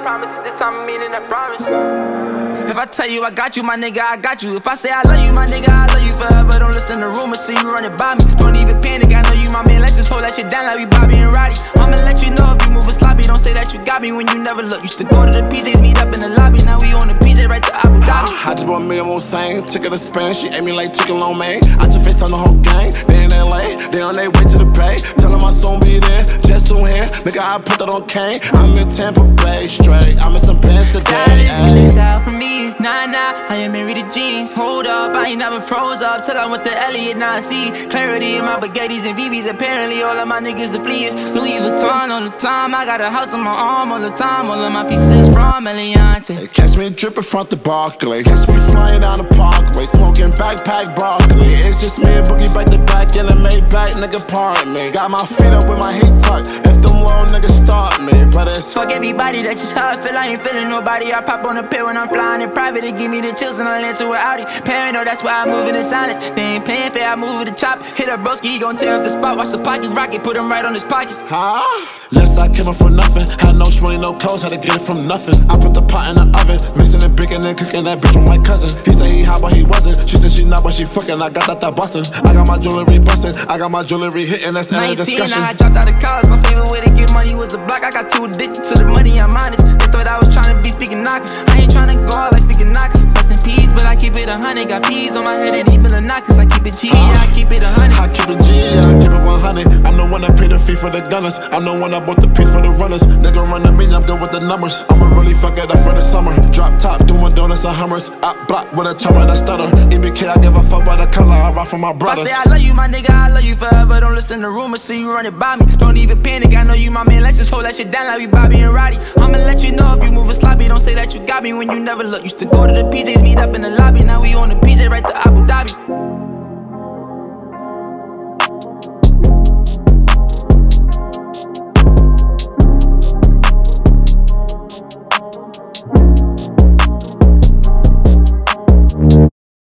promises, this time I mean it, I promise. If I tell you I got you, my nigga, I got you. If I say I love you, my nigga, I love you forever. Don't listen to rumors, see you running by me. Don't even panic, I know you my man. Let's just hold that shit down like we Bobby and Roddy. I'ma let you know if you moving sloppy. Don't say that you got me when you never look. Used to go to the PJs, meet up in the lobby. Now we on the PJ right to Abu Dhabi. I just bought me a Moussain, ticket to Spain. She ate me like chicken lo mein. I just FaceTime the whole gang. They in LA, they on their way to the Bay. Tell them I soon be there, just soon here. Nigga, I put that on Kane. I'm in Tampa Bay straight. I'm in some bands today. Stylists get their style from me. Nah, I ain't married to jeans. Hold up, I ain't never froze up till I went to Elliot. Now I see clarity in my baguettes and VVs. Apparently all of my niggas the fleas. Louis Vuitton all the time. I got a house on my arm all the time. All of my pieces from Eliante. They catch me dripping front the Barclay. Catch me flying down the parkway, smoking backpack broccoli. It's just me and Boogie back to back in the Maybach, nigga, pardon me. Got my feet up with my heat tucked. If them world niggas start me, but it's fuck everybody, that's just how I feel. I ain't feeling nobody. I pop on a pill when I'm flying in private. They give me the chills and I land to an Audi. Paranoid, that's why I move in silence. They ain't paying fair, I move with the chop. Hit a broski, he gon' tear up the spot. Watch the pocket rocket, put him right on his pockets. Huh? Yes, I came up from nothing. Had no money, no clothes, had to get it from nothing. I put the pot in the oven, mixing and baking and cooking that bitch with my cousin. He said he hot, but he wasn't. She said she not, but she fucking. I got that bustin'. I got my jewelry bustin'. I got my jewelry hitting, that's end of discussion. I dropped out of college, my favorite way to get money was the block. I got too addicted to the money, I'm honest. They thought I was trying to be speaking knockers. I ain't trying to go out like speaking knockers. Rest in peace, but I keep it 100. Got peas on my head and even the knockers. I keep it G, I keep it 100. I keep it G, I keep it 100. I'm the one that paid the fee for the gunners. I'm the one that bought the piece for the runners. Nigga running me, I'm good with the numbers. I'ma really fuck it up for the summer. Drop top, doing donuts and Hummers. Up block with a chopper that stutter. EBK, I give a fuck by the color. I rock for my brothers. If I say I love you, my nigga, I love you forever. Don't listen to rumors, see you running by me. Don't even panic, I know you my man. Let's just hold that shit down like we Bobby and Roddy. I'ma let you know if you moving sloppy. Don't say that you got me when you never look. Used to go to the PJs, meet up in the lobby. Now we on the PJ right to